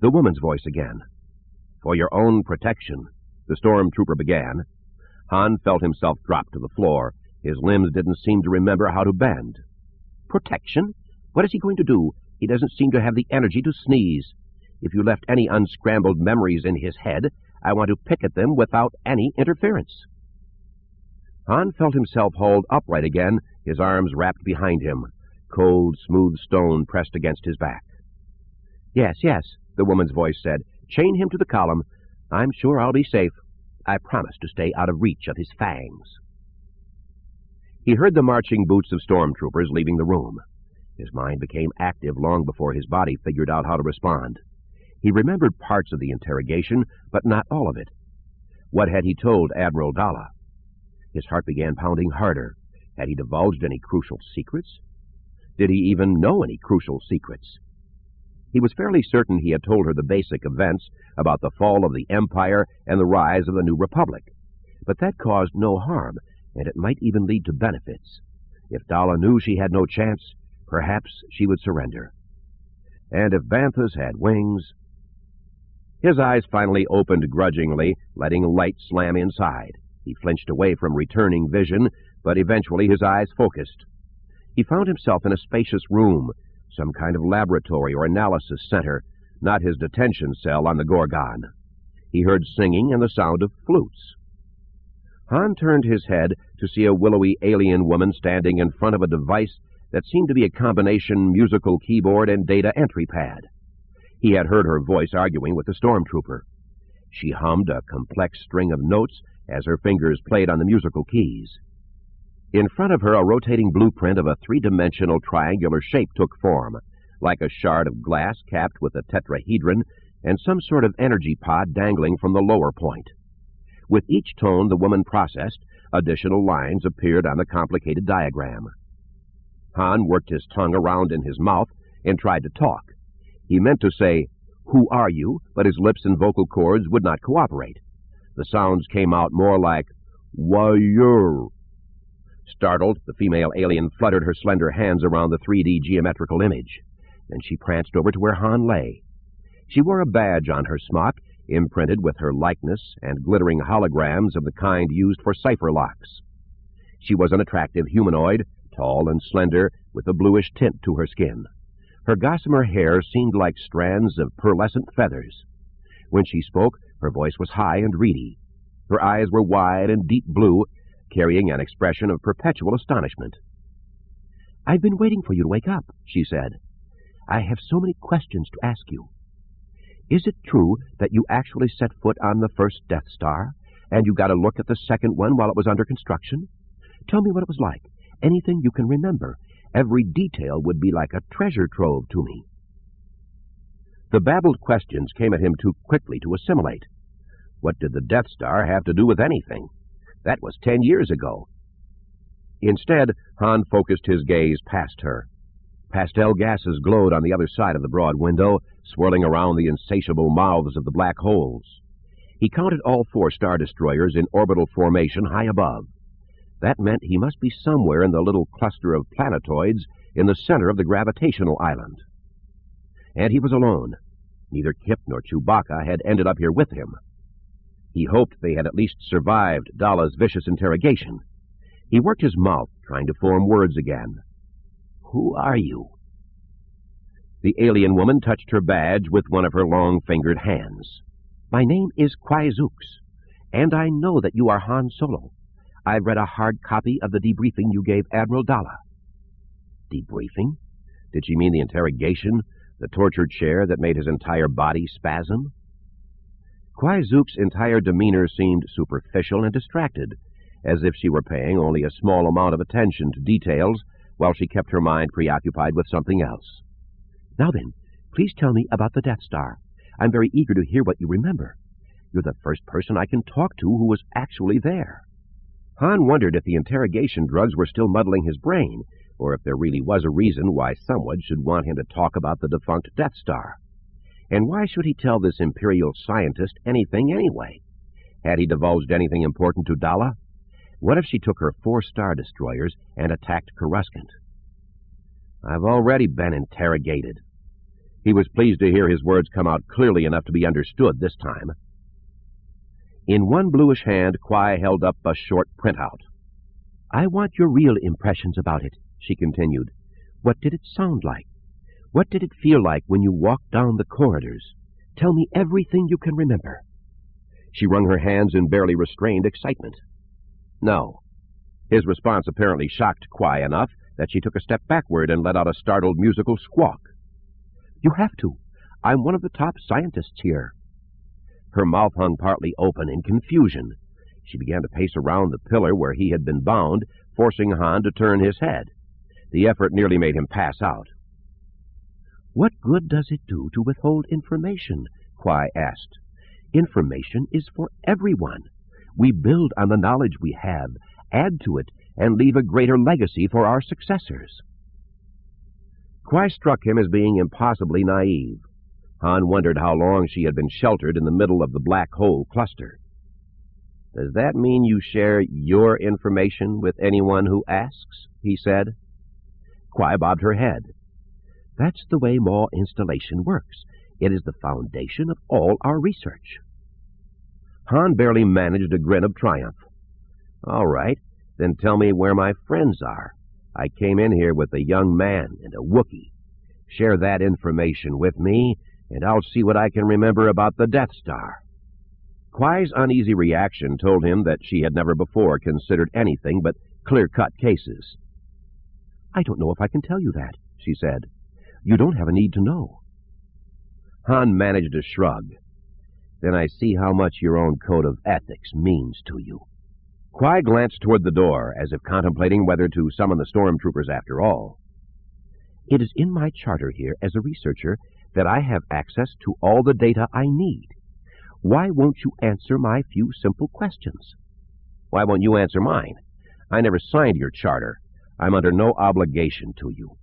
The woman's voice again. "For your own protection," the stormtrooper began. Han felt himself drop to the floor. His limbs didn't seem to remember how to bend. "Protection? What is he going to do? He doesn't seem to have the energy to sneeze. If you left any unscrambled memories in his head, I want to pick at them without any interference." Han felt himself hauled upright again, his arms wrapped behind him. Cold, smooth stone pressed against his back. "Yes, yes," the woman's voice said. "Chain him to the column. I'm sure I'll be safe. I promise to stay out of reach of his fangs." He heard the marching boots of stormtroopers leaving the room. His mind became active long before his body figured out how to respond. He remembered parts of the interrogation, but not all of it. What had he told Admiral Dalla? His heart began pounding harder. Had he divulged any crucial secrets? Did he even know any crucial secrets? He was fairly certain he had told her the basic events about the fall of the Empire and the rise of the New Republic. But that caused no harm, and it might even lead to benefits. If Dalla knew she had no chance, perhaps she would surrender. And if Banthas had wings... His eyes finally opened grudgingly, letting light slam inside. He flinched away from returning vision, but eventually his eyes focused. He found himself in a spacious room, some kind of laboratory or analysis center, not his detention cell on the Gorgon. He heard singing and the sound of flutes. Han turned his head to see a willowy alien woman standing in front of a device that seemed to be a combination musical keyboard and data entry pad. He had heard her voice arguing with the stormtrooper. She hummed a complex string of notes as her fingers played on the musical keys. In front of her, a rotating blueprint of a three-dimensional triangular shape took form, like a shard of glass capped with a tetrahedron and some sort of energy pod dangling from the lower point. With each tone the woman processed, additional lines appeared on the complicated diagram. Han worked his tongue around in his mouth and tried to talk. He meant to say, "Who are you?" but his lips and vocal cords would not cooperate. The sounds came out more like, "Why-yer." Startled, the female alien fluttered her slender hands around the 3D geometrical image. Then she pranced over to where Han lay. She wore a badge on her smock, imprinted with her likeness and glittering holograms of the kind used for cipher locks. She was an attractive humanoid, tall and slender, with a bluish tint to her skin. Her gossamer hair seemed like strands of pearlescent feathers. When she spoke, her voice was high and reedy. Her eyes were wide and deep blue, carrying an expression of perpetual astonishment. "I've been waiting for you to wake up," she said. "I have so many questions to ask you. Is it true that you actually set foot on the first Death Star, and you got a look at the second one while it was under construction? Tell me what it was like. Anything you can remember. Every detail would be like a treasure trove to me." The babbled questions came at him too quickly to assimilate. What did the Death Star have to do with anything? That was 10 years ago. Instead, Han focused his gaze past her. Pastel gases glowed on the other side of the broad window, swirling around the insatiable mouths of the black holes. He counted all 4 Star Destroyers in orbital formation high above. That meant he must be somewhere in the little cluster of planetoids in the center of the gravitational island. And he was alone. Neither Kip nor Chewbacca had ended up here with him. He hoped they had at least survived Dalla's vicious interrogation. He worked his mouth, trying to form words again. "Who are you?" The alien woman touched her badge with one of her long-fingered hands. "My name is Quizoox, and I know that you are Han Solo. I've read a hard copy of the debriefing you gave Admiral Dalla." Debriefing? Did she mean the interrogation, the torture chair that made his entire body spasm? Quizoox's entire demeanor seemed superficial and distracted, as if she were paying only a small amount of attention to details while she kept her mind preoccupied with something else. "Now then, please tell me about the Death Star. I'm very eager to hear what you remember. You're the first person I can talk to who was actually there." Han wondered if the interrogation drugs were still muddling his brain, or if there really was a reason why someone should want him to talk about the defunct Death Star. And why should he tell this Imperial scientist anything anyway? Had he divulged anything important to Dalla? What if she took her 4 Star Destroyers and attacked Coruscant? "I've already been interrogated." He was pleased to hear his words come out clearly enough to be understood this time. In one bluish hand, Quai held up a short printout. "I want your real impressions about it," she continued. "What did it sound like? What did it feel like when you walked down the corridors? Tell me everything you can remember." She wrung her hands in barely restrained excitement. "No." His response apparently shocked Quai enough that she took a step backward and let out a startled musical squawk. "You have to. I'm one of the top scientists here." Her mouth hung partly open in confusion. She began to pace around the pillar where he had been bound, forcing Han to turn his head. The effort nearly made him pass out. "What good does it do to withhold information?" Quai asked. "Information is for everyone. We build on the knowledge we have, add to it, and leave a greater legacy for our successors." Quai struck him as being impossibly naive. Han wondered how long she had been sheltered in the middle of the black hole cluster. "Does that mean you share your information with anyone who asks?" he said. Quai bobbed her head. "That's the way Maw installation works. It is the foundation of all our research." Han barely managed a grin of triumph. "All right, then tell me where my friends are. I came in here with a young man and a Wookiee. Share that information with me, and I'll see what I can remember about the Death Star." Quai's uneasy reaction told him that she had never before considered anything but clear-cut cases. "I don't know if I can tell you that," she said. "You don't have a need to know." Han managed a shrug. "Then I see how much your own code of ethics means to you." Quai glanced toward the door, as if contemplating whether to summon the stormtroopers after all. "It is in my charter here as a researcher that I have access to all the data I need. Why won't you answer my few simple questions?" "Why won't you answer mine? I never signed your charter. I'm under no obligation to you."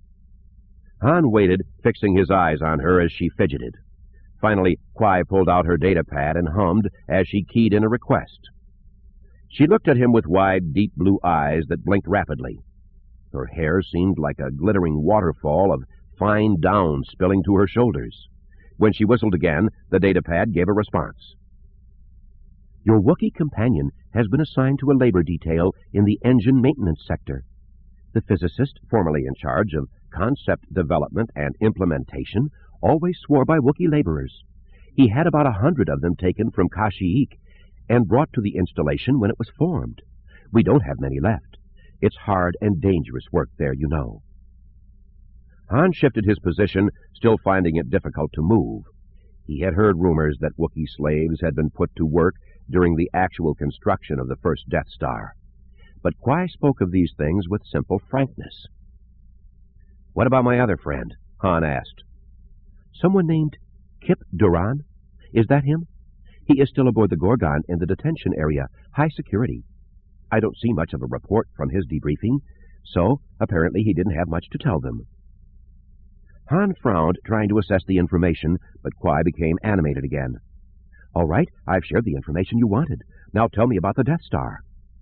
Han waited, fixing his eyes on her as she fidgeted. Finally, Quai pulled out her datapad and hummed as she keyed in a request. She looked at him with wide, deep blue eyes that blinked rapidly. Her hair seemed like a glittering waterfall of fine down spilling to her shoulders. When she whistled again, the datapad gave a response. "Your Wookiee companion has been assigned to a labor detail in the engine maintenance sector. The physicist formerly in charge of concept development and implementation always swore by Wookiee laborers. He had about 100 of them taken from Kashyyyk and brought to the installation when it was formed. We don't have many left. It's hard and dangerous work there, you know." Han shifted his position, still finding it difficult to move. He had heard rumors that Wookiee slaves had been put to work during the actual construction of the first Death Star. But Quai spoke of these things with simple frankness. "What about my other friend?" Han asked. "Someone named Kip Duran? Is that him? He is still aboard the Gorgon in the detention area, high security. I don't see much of a report from his debriefing, so apparently he didn't have much to tell them." Han frowned, trying to assess the information, but Quai became animated again. "All right, I've shared the information you wanted. Now tell me about the Death Star."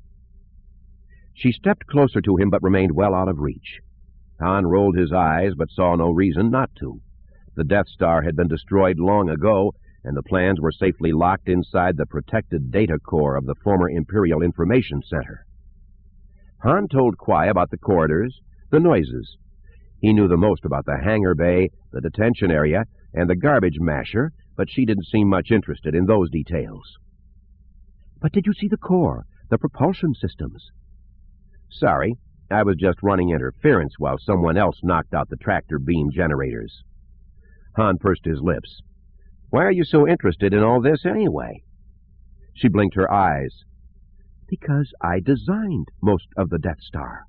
She stepped closer to him, but remained well out of reach. Han rolled his eyes, but saw no reason not to. The Death Star had been destroyed long ago, and the plans were safely locked inside the protected data core of the former Imperial Information Center. Han told Quai about the corridors, the noises. He knew the most about the hangar bay, the detention area, and the garbage masher, but she didn't seem much interested in those details. "But did you see the core, the propulsion systems?" "Sorry, I was just running interference while someone else knocked out the tractor beam generators." Han pursed his lips. "Why are you so interested in all this anyway?" She blinked her eyes. "Because I designed most of the Death Star."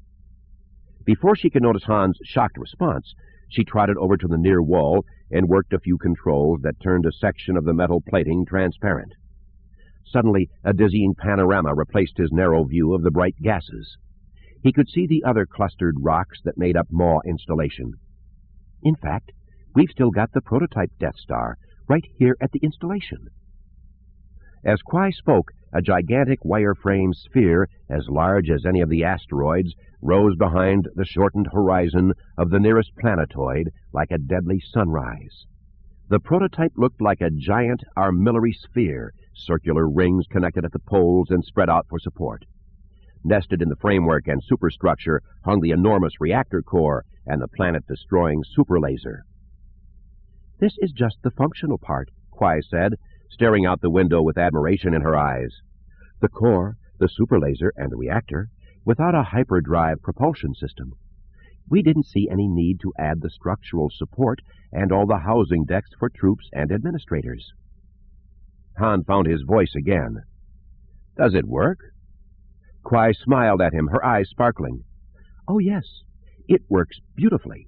Before she could notice Han's shocked response, she trotted over to the near wall and worked a few controls that turned a section of the metal plating transparent. Suddenly, a dizzying panorama replaced his narrow view of the bright gases. He could see the other clustered rocks that made up Maw installation. "In fact, we've still got the prototype Death Star right here at the installation." As Quai spoke, a gigantic wireframe sphere as large as any of the asteroids rose behind the shortened horizon of the nearest planetoid like a deadly sunrise. The prototype looked like a giant armillary sphere, circular rings connected at the poles and spread out for support. Nested in the framework and superstructure hung the enormous reactor core and the planet-destroying superlaser. "This is just the functional part," Quai said, staring out the window with admiration in her eyes. "The core, the superlaser, and the reactor, without a hyperdrive propulsion system. We didn't see any need to add the structural support and all the housing decks for troops and administrators." Han found his voice again. "Does it work?" Quai smiled at him, her eyes sparkling. "Oh, yes, it works beautifully."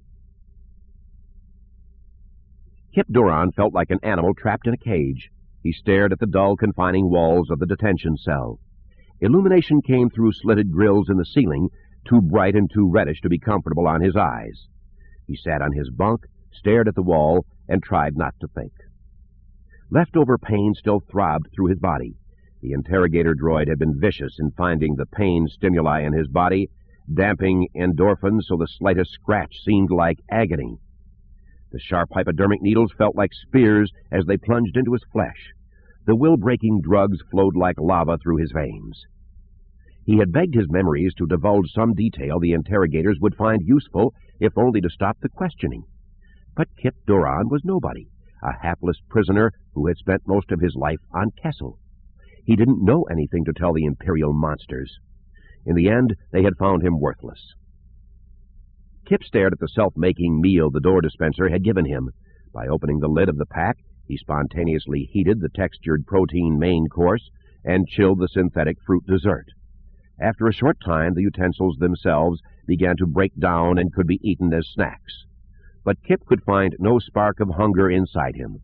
Kip Duran felt like an animal trapped in a cage. He stared at the dull, confining walls of the detention cell. Illumination came through slitted grills in the ceiling, too bright and too reddish to be comfortable on his eyes. He sat on his bunk, stared at the wall, and tried not to think. Leftover pain still throbbed through his body. The interrogator droid had been vicious in finding the pain stimuli in his body, damping endorphins so the slightest scratch seemed like agony. The sharp hypodermic needles felt like spears as they plunged into his flesh. The will-breaking drugs flowed like lava through his veins. He had begged his memories to divulge some detail the interrogators would find useful, if only to stop the questioning. But Kip Duran was nobody, a hapless prisoner who had spent most of his life on Kessel. He didn't know anything to tell the Imperial monsters. In the end, they had found him worthless. Kip stared at the self-making meal the door dispenser had given him. By opening the lid of the pack, he spontaneously heated the textured protein main course and chilled the synthetic fruit dessert. After a short time, the utensils themselves began to break down and could be eaten as snacks. But Kip could find no spark of hunger inside him.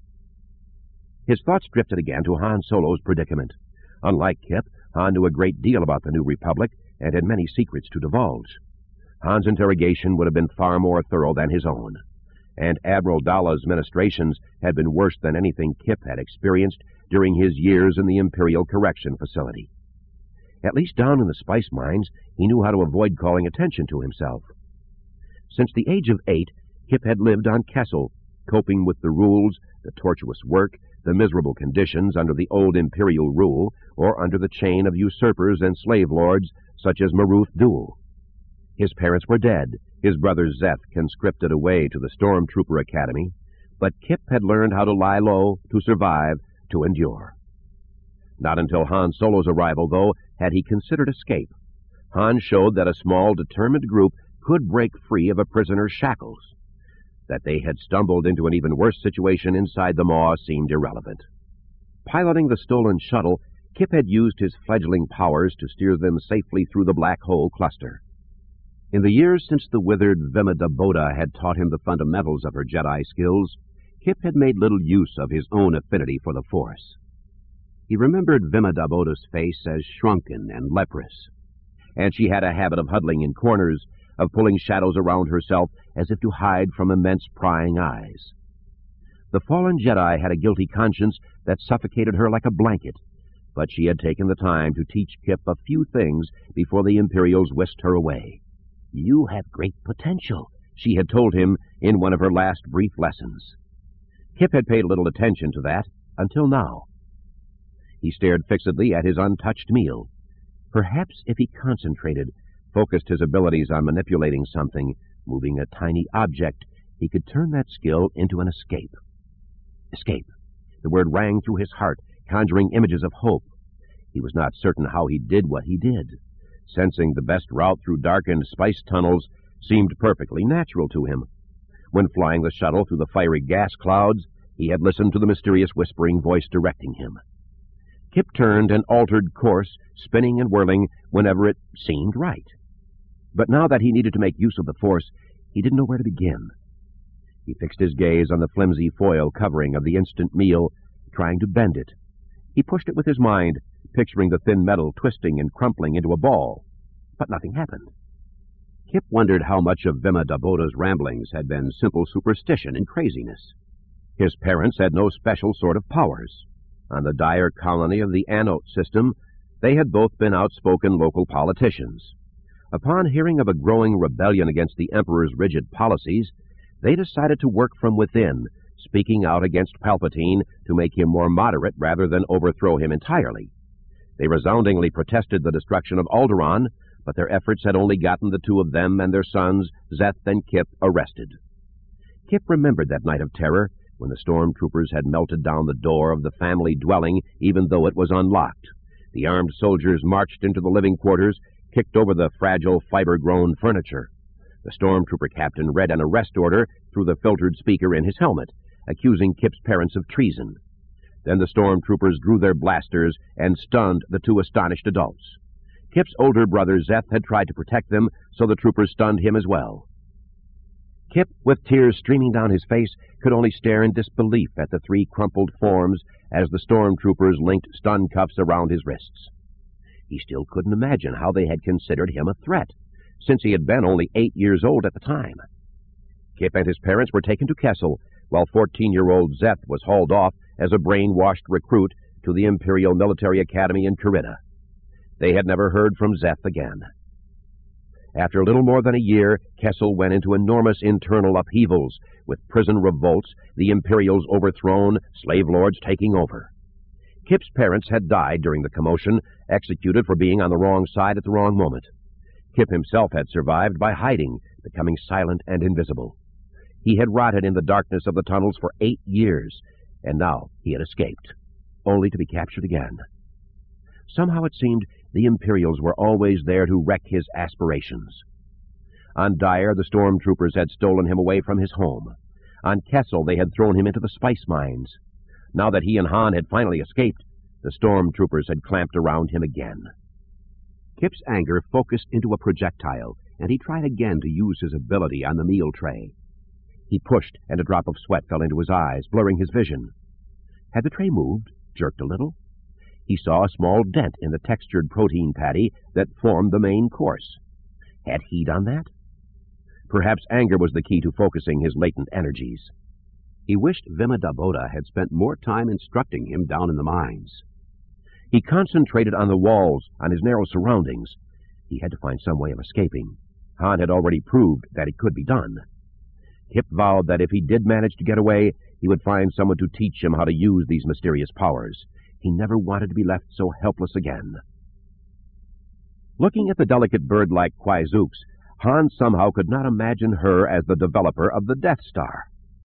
His thoughts drifted again to Han Solo's predicament. Unlike Kip, Han knew a great deal about the New Republic and had many secrets to divulge. Han's interrogation would have been far more thorough than his own, and Admiral Dalla's ministrations had been worse than anything Kip had experienced during his years in the Imperial Correction Facility. At least down in the spice mines, he knew how to avoid calling attention to himself. Since the age of 8, Kip had lived on Kessel, coping with the rules, the tortuous work, the miserable conditions under the old Imperial rule, or under the chain of usurpers and slave lords such as Maruth Duel. His parents were dead, his brother Zeth conscripted away to the Stormtrooper Academy, but Kip had learned how to lie low, to survive, to endure. Not until Han Solo's arrival, though, had he considered escape. Han showed that a small, determined group could break free of a prisoner's shackles. That they had stumbled into an even worse situation inside the maw seemed irrelevant. Piloting the stolen shuttle, Kip had used his fledgling powers to steer them safely through the black hole cluster. In the years since the withered Vimada Boda had taught him the fundamentals of her Jedi skills, Kip had made little use of his own affinity for the Force. He remembered Vimada Boda's face as shrunken and leprous, and she had a habit of huddling in corners, of pulling shadows around herself as if to hide from immense prying eyes. The fallen Jedi had a guilty conscience that suffocated her like a blanket, but she had taken the time to teach Kip a few things before the Imperials whisked her away. "You have great potential," she had told him in one of her last brief lessons. Kip had paid little attention to that, until now. He stared fixedly at his untouched meal. Perhaps if he concentrated, focused his abilities on manipulating something, moving a tiny object, he could turn that skill into an escape. Escape. The word rang through his heart, conjuring images of hope. He was not certain how he did what he did. Sensing the best route through darkened spice tunnels seemed perfectly natural to him. When flying the shuttle through the fiery gas clouds, he had listened to the mysterious whispering voice directing him. Kip turned and altered course, spinning and whirling whenever it seemed right. But now that he needed to make use of the Force, he didn't know where to begin. He fixed his gaze on the flimsy foil covering of the instant meal, trying to bend it. He pushed it with his mind, picturing the thin metal twisting and crumpling into a ball. But nothing happened. Kip wondered how much of Vimada Boda's ramblings had been simple superstition and craziness. His parents had no special sort of powers. On the Dyer colony of the Anote system, they had both been outspoken local politicians. Upon hearing of a growing rebellion against the Emperor's rigid policies, they decided to work from within, speaking out against Palpatine to make him more moderate rather than overthrow him entirely. They resoundingly protested the destruction of Alderaan, but their efforts had only gotten the two of them and their sons, Szeth and Kip, arrested. Kip remembered that night of terror, when the stormtroopers had melted down the door of the family dwelling even though it was unlocked. The armed soldiers marched into the living quarters, kicked over the fragile, fiber-grown furniture. The stormtrooper captain read an arrest order through the filtered speaker in his helmet, accusing Kip's parents of treason. Then the stormtroopers drew their blasters and stunned the two astonished adults. Kip's older brother Szeth had tried to protect them, so the troopers stunned him as well. Kip, with tears streaming down his face, could only stare in disbelief at the three crumpled forms as the stormtroopers linked stun cuffs around his wrists. He still couldn't imagine how they had considered him a threat, since he had been only 8 years old at the time. Kip and his parents were taken to Kessel, while 14-year-old Szeth was hauled off as a brainwashed recruit to the Imperial Military Academy in Carida. They had never heard from Szeth again. After little more than a year, Kessel went into enormous internal upheavals, with prison revolts, the Imperials overthrown, slave lords taking over. Kip's parents had died during the commotion, executed for being on the wrong side at the wrong moment. Kip himself had survived by hiding, becoming silent and invisible. He had rotted in the darkness of the tunnels for 8 years, and now he had escaped, only to be captured again. Somehow it seemed the Imperials were always there to wreck his aspirations. On Dyer, the stormtroopers had stolen him away from his home. On Kessel, they had thrown him into the spice mines. Now that he and Han had finally escaped, the stormtroopers had clamped around him again. Kip's anger focused into a projectile, and he tried again to use his ability on the meal tray. He pushed, and a drop of sweat fell into his eyes, blurring his vision. Had the tray moved, jerked a little? He saw a small dent in the textured protein patty that formed the main course. Had he done that? Perhaps anger was the key to focusing his latent energies. He wished Vima Dabota had spent more time instructing him down in the mines. He concentrated on the walls, on his narrow surroundings. He had to find some way of escaping. Han had already proved that it could be done. Kip vowed that if he did manage to get away, he would find someone to teach him how to use these mysterious powers. He never wanted to be left so helpless again. Looking at the delicate bird like Kwai Zooks, Han somehow could not imagine her as the developer of the Death Star.